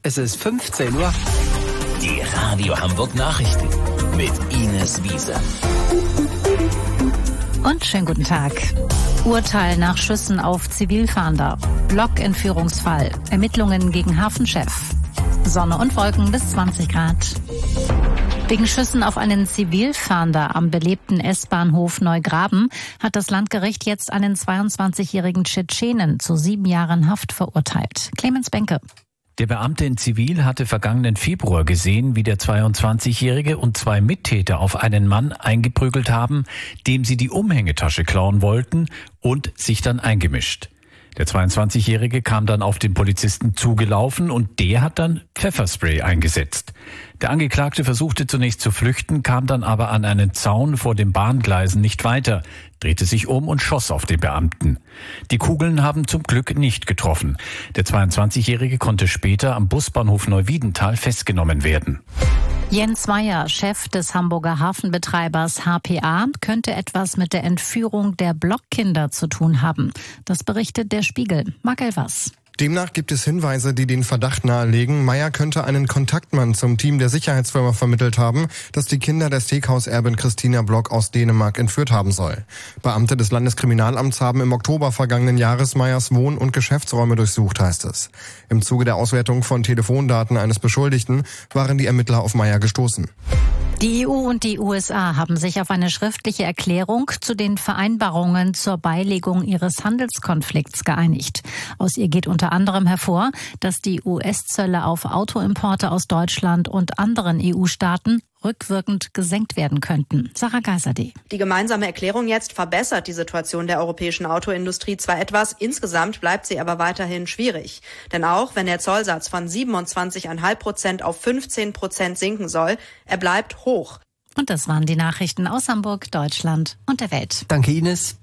Es ist 15 Uhr. Die Radio Hamburg Nachrichten mit Ines Wiese. Und schönen guten Tag. Urteil nach Schüssen auf Zivilfahnder. Blockentführungsfall. Ermittlungen gegen Hafenchef. Sonne und Wolken bis 20 Grad. Wegen Schüssen auf einen Zivilfahnder am belebten S-Bahnhof Neugraben hat das Landgericht jetzt einen 22-jährigen Tschetschenen zu 7 Jahren Haft verurteilt. Clemens Benke. Der Beamte in Zivil hatte vergangenen Februar gesehen, wie der 22-Jährige und 2 Mittäter auf einen Mann eingeprügelt haben, dem sie die Umhängetasche klauen wollten, und sich dann eingemischt. Der 22-Jährige kam dann auf den Polizisten zugelaufen und der hat dann Pfefferspray eingesetzt. Der Angeklagte versuchte zunächst zu flüchten, kam dann aber an einen Zaun vor den Bahngleisen nicht weiter, drehte sich um und schoss auf den Beamten. Die Kugeln haben zum Glück nicht getroffen. Der 22-Jährige konnte später am Busbahnhof Neuwiedental festgenommen werden. Jens Meyer, Chef des Hamburger Hafenbetreibers HPA, könnte etwas mit der Entführung der Blockkinder zu tun haben. Das berichtet der Spiegel. Marc Elvers. Demnach gibt es Hinweise, die den Verdacht nahelegen, Meyer könnte einen Kontaktmann zum Team der Sicherheitsfirma vermittelt haben, das die Kinder der Steakhauserbin Christina Block aus Dänemark entführt haben soll. Beamte des Landeskriminalamts haben im Oktober vergangenen Jahres Meyers Wohn- und Geschäftsräume durchsucht, heißt es. Im Zuge der Auswertung von Telefondaten eines Beschuldigten waren die Ermittler auf Meyer gestoßen. Die EU und die USA haben sich auf eine schriftliche Erklärung zu den Vereinbarungen zur Beilegung ihres Handelskonflikts geeinigt. Aus ihr geht unter anderem hervor, dass die US-Zölle auf Autoimporte aus Deutschland und anderen EU-Staaten rückwirkend gesenkt werden könnten. Sarah Geiserde. Die gemeinsame Erklärung jetzt verbessert die Situation der europäischen Autoindustrie zwar etwas, insgesamt bleibt sie aber weiterhin schwierig. Denn auch wenn der Zollsatz von 27,5% auf 15% sinken soll, er bleibt hoch. Und das waren die Nachrichten aus Hamburg, Deutschland und der Welt. Danke, Ines.